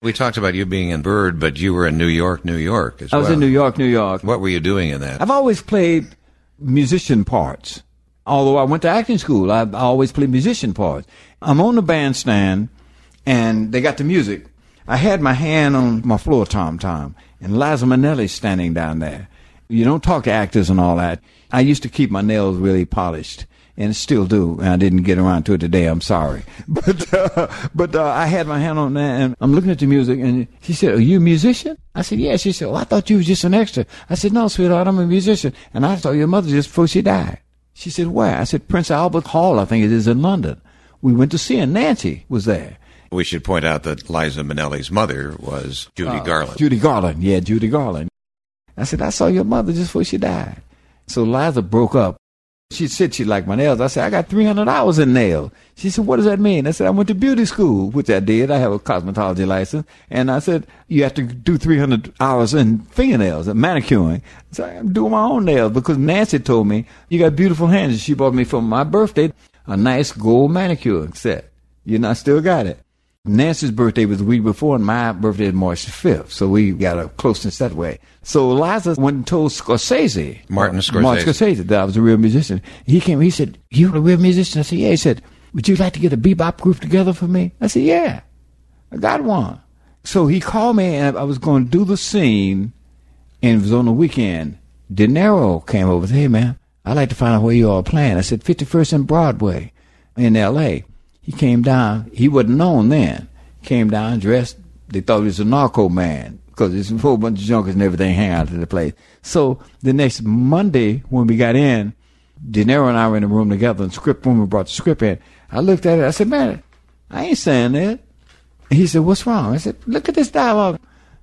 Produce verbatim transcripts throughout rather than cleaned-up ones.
We talked about you being in Bird, but you were in New York, New York as I well. was in New York, New York. What were you doing in that? I've always played musician parts. Although I went to acting school, I, I always played musician parts. I'm on the bandstand, and they got the music. I had my hand on my floor tom-tom, and Liza Minnelli's standing down there. You don't talk to actors and all that. I used to keep my nails really polished, and still do. And I didn't get around to it today. I'm sorry. But uh, but uh, I had my hand on that, and I'm looking at the music, and she said, "Are you a musician?" I said, "Yeah." She said, "Well, I thought you was just an extra." I said, "No, sweetheart, I'm a musician, and I saw your mother just before she died." She said, "Where?" I said, "Prince Albert Hall, I think it is, in London." We went to see her. Nancy was there. We should point out that Liza Minnelli's mother was Judy uh, Garland. Judy Garland, yeah, Judy Garland. I said, "I saw your mother just before she died." So Liza broke up. She said she liked my nails. I said, "I got three hundred hours in nails." She said, "What does that mean?" I said, "I went to beauty school," which I did. I have a cosmetology license. And I said, "You have to do three hundred hours in fingernails and manicuring." So I'm doing my own nails because Nancy told me, "You got beautiful hands." And she bought me for my birthday a nice gold manicure set. You know, I still got it. Nancy's birthday was the week before, and my birthday is March the fifth. So we got a closeness that way. So Liza went and told Scorsese. Martin Scorsese. Martin Scorsese that I was a real musician. He came, he said, "You a real musician?" I said, "Yeah." He said, "Would you like to get a bebop group together for me?" I said, "Yeah, I got one." So he called me, and I was going to do the scene, and it was on the weekend. De Niro came over and said, "Hey, man, I'd like to find out where you all playing." I said, fifty-first and Broadway in L A He came down. He wasn't known then. Came down, dressed. They thought he was a narco man because there's a whole bunch of junkies and everything hang out in the place. So the next Monday when we got in, De Niro and I were in the room together, and the script woman brought the script in. I looked at it. I said, "Man, I ain't saying that." And he said, "What's wrong?" I said, "Look at this dialogue."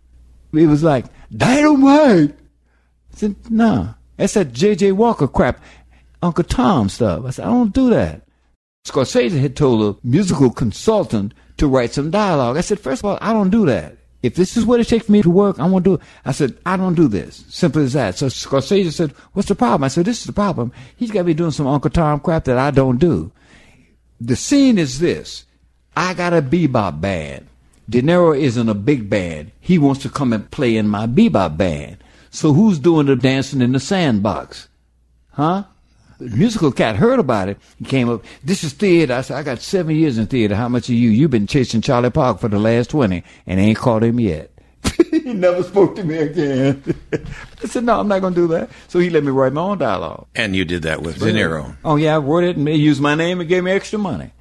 It was like, "Dynamite." I said, "No. That's that J J Walker crap, Uncle Tom stuff." I said, "I don't do that." Scorsese had told a musical consultant to write some dialogue. I said, "First of all, I don't do that. If this is what it takes for me to work, I won't do it." I said, "I don't do this." Simple as that. So Scorsese said, "What's the problem?" I said, "This is the problem. He's got to be doing some Uncle Tom crap that I don't do." The scene is this. I got a bebop band. De Niro isn't a big band. He wants to come and play in my bebop band. So who's doing the dancing in the sandbox? Huh? The musical cat heard about it. He came up, "This is theater." I said, "I got seven years in theater. How much are you? You've been chasing Charlie Parker for the last twenty and ain't caught him yet." He never spoke to me again. I said, "No, I'm not going to do that." So he let me write my own dialogue. And you did that with De Niro. Oh, yeah, I wrote it and they used my name and gave me extra money.